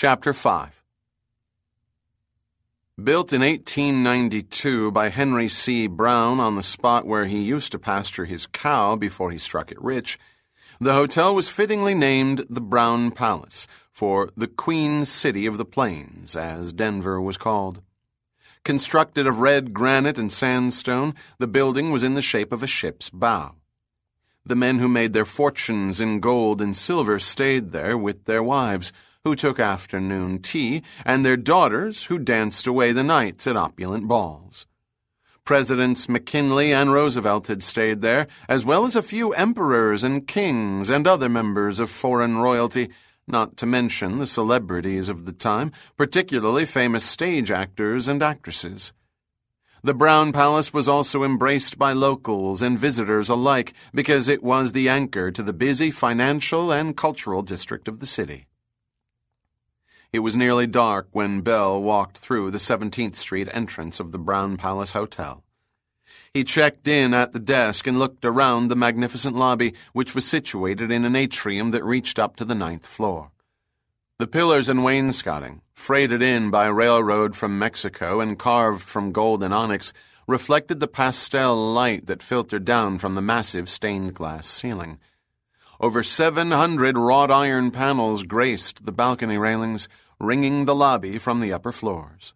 Chapter 5. Built in 1892 by Henry C. Brown on the spot where he used to pasture his cow before he struck it rich, the hotel was fittingly named the Brown Palace, for the Queen City of the Plains, as Denver was called. Constructed of red granite and sandstone, the building was in the shape of a ship's bow. The men who made their fortunes in gold and silver stayed there with their wives, who took afternoon tea, and their daughters, who danced away the nights at opulent balls. Presidents McKinley and Roosevelt had stayed there, as well as a few emperors and kings and other members of foreign royalty, not to mention the celebrities of the time, particularly famous stage actors and actresses. The Brown Palace was also embraced by locals and visitors alike because it was the anchor to the busy financial and cultural district of the city. It was nearly dark when Bell walked through the 17th Street entrance of the Brown Palace Hotel. He checked in at the desk and looked around the magnificent lobby, which was situated in an atrium that reached up to the 9th floor. The pillars and wainscoting, freighted in by railroad from Mexico and carved from gold and onyx, reflected the pastel light that filtered down from the massive stained glass ceiling. Over 700 wrought iron panels graced the balcony railings, ringing the lobby from the upper floors.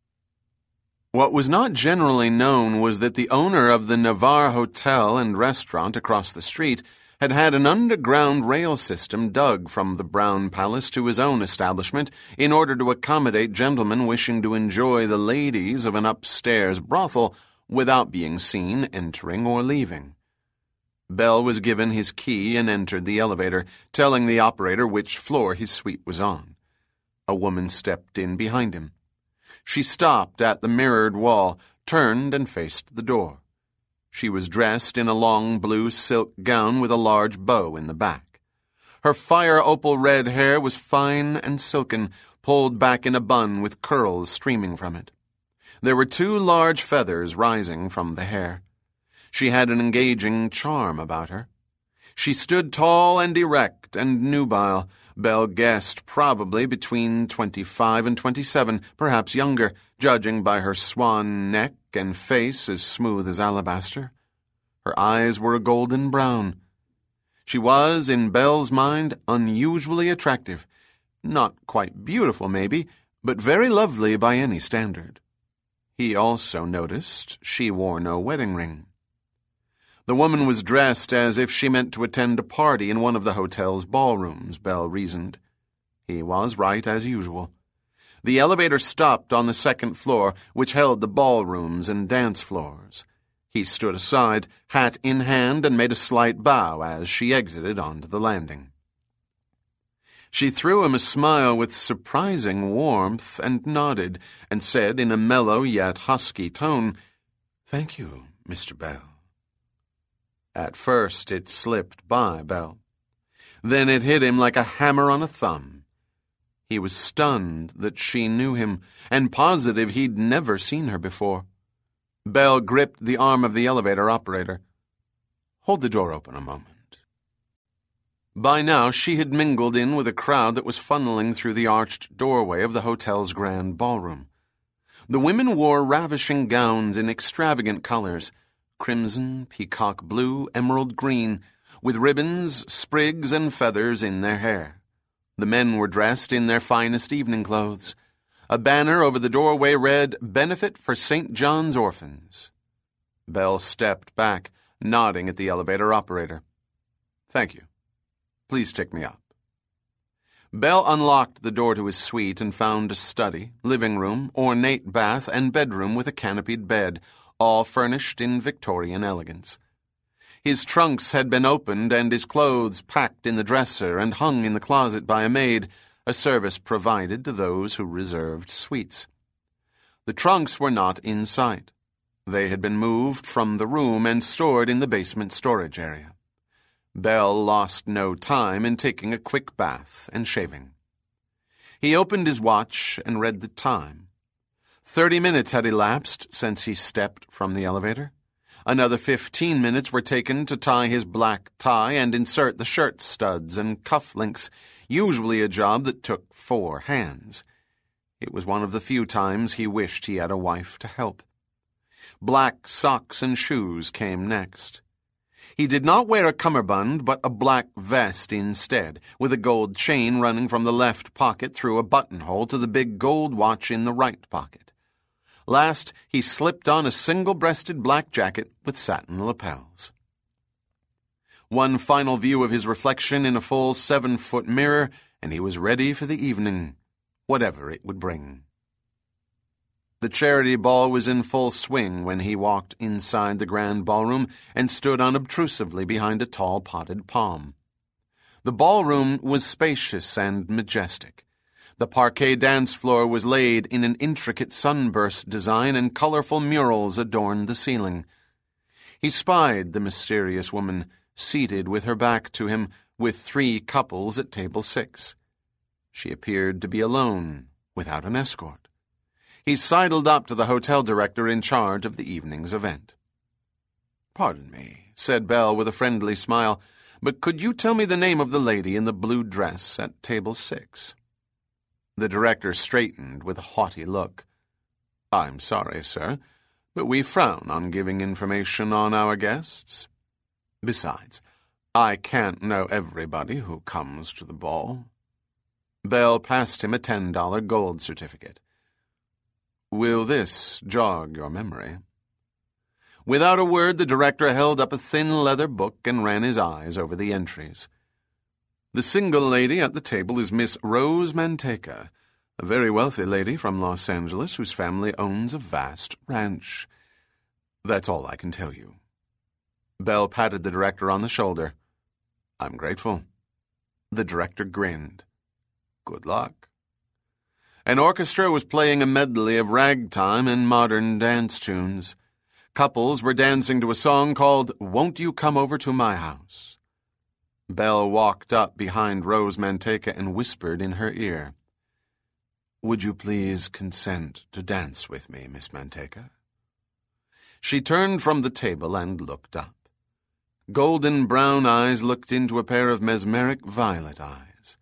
What was not generally known was that the owner of the Navarre Hotel and Restaurant across the street had had an underground rail system dug from the Brown Palace to his own establishment in order to accommodate gentlemen wishing to enjoy the ladies of an upstairs brothel without being seen entering or leaving. Bell was given his key and entered the elevator, telling the operator which floor his suite was on. A woman stepped in behind him. She stopped at the mirrored wall, turned and faced the door. She was dressed in a long blue silk gown with a large bow in the back. Her fire opal red hair was fine and silken, pulled back in a bun with curls streaming from it. There were 2 large feathers rising from the hair. She had an engaging charm about her. She stood tall and erect and nubile. Bell guessed probably between 25 and 27, perhaps younger, judging by her swan neck and face as smooth as alabaster. Her eyes were a golden brown. She was, in Bell's mind, unusually attractive. Not quite beautiful, maybe, but very lovely by any standard. He also noticed she wore no wedding ring. The woman was dressed as if she meant to attend a party in one of the hotel's ballrooms, Bell reasoned. He was right as usual. The elevator stopped on the 2nd floor, which held the ballrooms and dance floors. He stood aside, hat in hand, and made a slight bow as she exited onto the landing. She threw him a smile with surprising warmth and nodded, and said in a mellow yet husky tone, "Thank you, Mr. Bell." At first it slipped by Bell. Then it hit him like a hammer on a thumb. He was stunned that she knew him, and positive he'd never seen her before. Bell gripped the arm of the elevator operator. "Hold the door open a moment." By now she had mingled in with a crowd that was funneling through the arched doorway of the hotel's grand ballroom. The women wore ravishing gowns in extravagant colors, crimson, peacock blue, emerald green, with ribbons, sprigs, and feathers in their hair. The men were dressed in their finest evening clothes. A banner over the doorway read, "Benefit for St. John's Orphans." Bell stepped back, nodding at the elevator operator. "Thank you. Please take me up." Bell unlocked the door to his suite and found a study, living room, ornate bath, and bedroom with a canopied bed, all furnished in Victorian elegance. His trunks had been opened and his clothes packed in the dresser and hung in the closet by a maid, a service provided to those who reserved suites. The trunks were not in sight. They had been moved from the room and stored in the basement storage area. Bell lost no time in taking a quick bath and shaving. He opened his watch and read the time. 30 minutes had elapsed since he stepped from the elevator. Another 15 minutes were taken to tie his black tie and insert the shirt studs and cuff links, usually a job that took 4 hands. It was one of the few times he wished he had a wife to help. Black socks and shoes came next. He did not wear a cummerbund, but a black vest instead, with a gold chain running from the left pocket through a buttonhole to the big gold watch in the right pocket. Last, he slipped on a single-breasted black jacket with satin lapels. One final view of his reflection in a full 7-foot mirror, and he was ready for the evening, whatever it would bring. The charity ball was in full swing when he walked inside the grand ballroom and stood unobtrusively behind a tall potted palm. The ballroom was spacious and majestic. The parquet dance floor was laid in an intricate sunburst design, and colorful murals adorned the ceiling. He spied the mysterious woman, seated with her back to him, with 3 couples at table 6. She appeared to be alone, without an escort. He sidled up to the hotel director in charge of the evening's event. "Pardon me," said Bell with a friendly smile, "but could you tell me the name of the lady in the blue dress at table 6? The director straightened with a haughty look. "I'm sorry, sir, but we frown on giving information on our guests. Besides, I can't know everybody who comes to the ball." Bell passed him a $10 gold certificate. "Will this jog your memory?" Without a word, the director held up a thin leather book and ran his eyes over the entries. "The single lady at the table is Miss Rose Manteca, a very wealthy lady from Los Angeles whose family owns a vast ranch. That's all I can tell you." Bell patted the director on the shoulder. "I'm grateful." The director grinned. "Good luck." An orchestra was playing a medley of ragtime and modern dance tunes. Couples were dancing to a song called "Won't You Come Over to My House?" Bell walked up behind Rose Manteca and whispered in her ear, "Would you please consent to dance with me, Miss Manteca?" She turned from the table and looked up. Golden brown eyes looked into a pair of mesmeric violet eyes.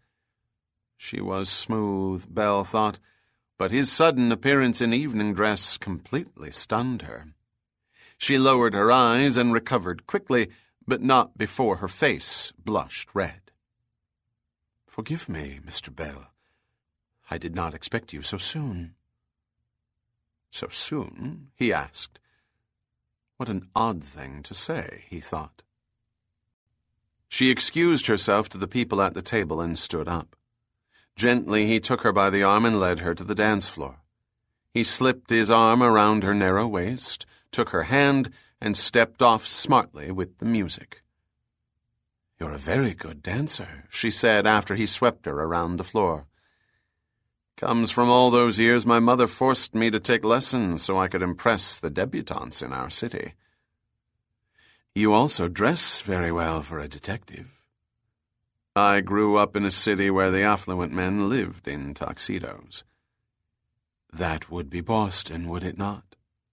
She was smooth, Bell thought, but his sudden appearance in evening dress completely stunned her. She lowered her eyes and recovered quickly, but not before her face blushed red. "Forgive me, Mr. Bell. I did not expect you so soon." "So soon?" he asked. What an odd thing to say, he thought. She excused herself to the people at the table and stood up. Gently he took her by the arm and led her to the dance floor. He slipped his arm around her narrow waist, took her hand, and stepped off smartly with the music. "You're a very good dancer," she said after he swept her around the floor. "Comes from all those years my mother forced me to take lessons so I could impress the debutantes in our city." "You also dress very well for a detective." "I grew up in a city where the affluent men lived in tuxedos." "That would be Boston, would it not?"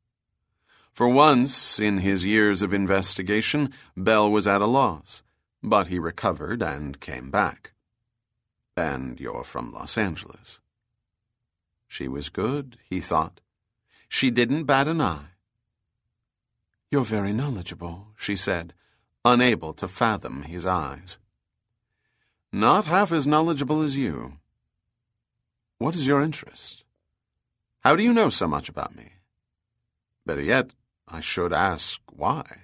For once, in his years of investigation, Bell was at a loss, but he recovered and came back. "And you're from Los Angeles." She was good, he thought. She didn't bat an eye. "You're very knowledgeable," she said, unable to fathom his eyes. "Not half as knowledgeable as you." "What is your interest? How do you know so much about me? Better yet, I should ask why."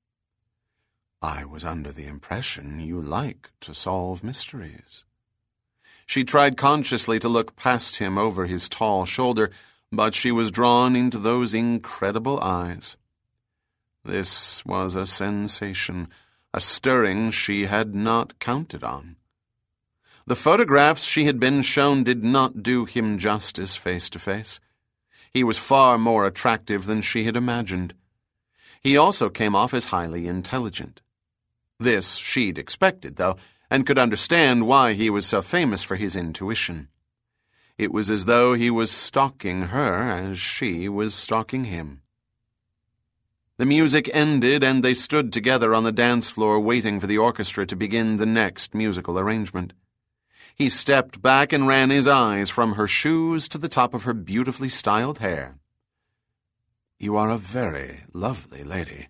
"I was under the impression you like to solve mysteries." She tried consciously to look past him over his tall shoulder, but she was drawn into those incredible eyes. This was a sensation, a stirring she had not counted on. The photographs she had been shown did not do him justice face to face. He was far more attractive than she had imagined. He also came off as highly intelligent. This she'd expected, though, and could understand why he was so famous for his intuition. It was as though he was stalking her as she was stalking him. The music ended, and they stood together on the dance floor waiting for the orchestra to begin the next musical arrangement. He stepped back and ran his eyes from her shoes to the top of her beautifully styled hair. "You are a very lovely lady.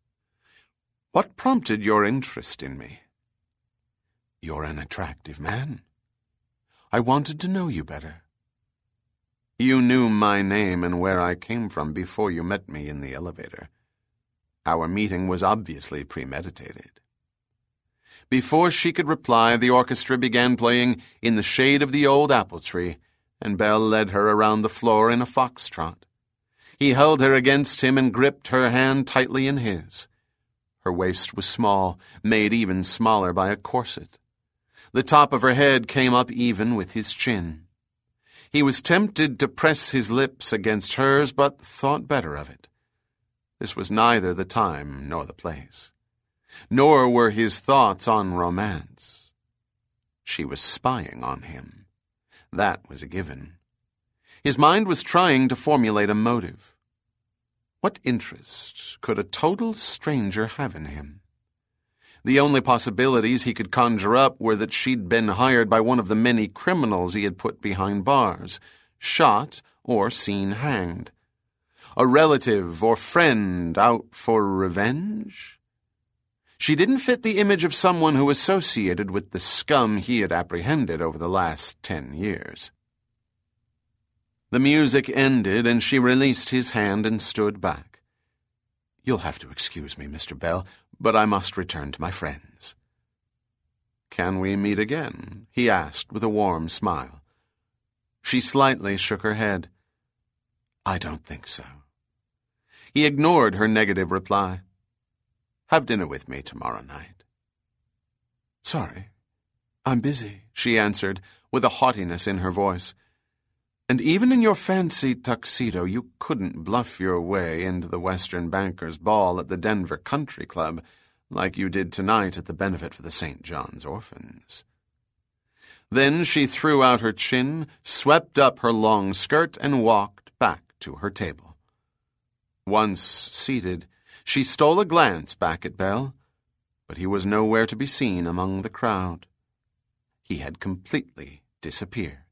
What prompted your interest in me?" "You're an attractive man. I wanted to know you better." "You knew my name and where I came from before you met me in the elevator. Our meeting was obviously premeditated." Before she could reply, the orchestra began playing "In the Shade of the Old Apple Tree," and Belle led her around the floor in a foxtrot. He held her against him and gripped her hand tightly in his. Her waist was small, made even smaller by a corset. The top of her head came up even with his chin. He was tempted to press his lips against hers, but thought better of it. This was neither the time nor the place. Nor were his thoughts on romance. She was spying on him. That was a given. His mind was trying to formulate a motive. What interest could a total stranger have in him? The only possibilities he could conjure up were that she'd been hired by one of the many criminals he had put behind bars, shot or seen hanged. A relative or friend out for revenge? She didn't fit the image of someone who associated with the scum he had apprehended over the last 10 years. The music ended, and she released his hand and stood back. "You'll have to excuse me, Mr. Bell, but I must return to my friends." "Can we meet again?" he asked with a warm smile. She slightly shook her head. "I don't think so." He ignored her negative reply. "Have dinner with me tomorrow night." "Sorry, I'm busy," she answered, with a haughtiness in her voice. "And even in your fancy tuxedo, you couldn't bluff your way into the Western Bankers' Ball at the Denver Country Club like you did tonight at the benefit for the St. John's Orphans." Then she threw out her chin, swept up her long skirt, and walked back to her table. Once seated, she stole a glance back at Belle, but he was nowhere to be seen among the crowd. He had completely disappeared.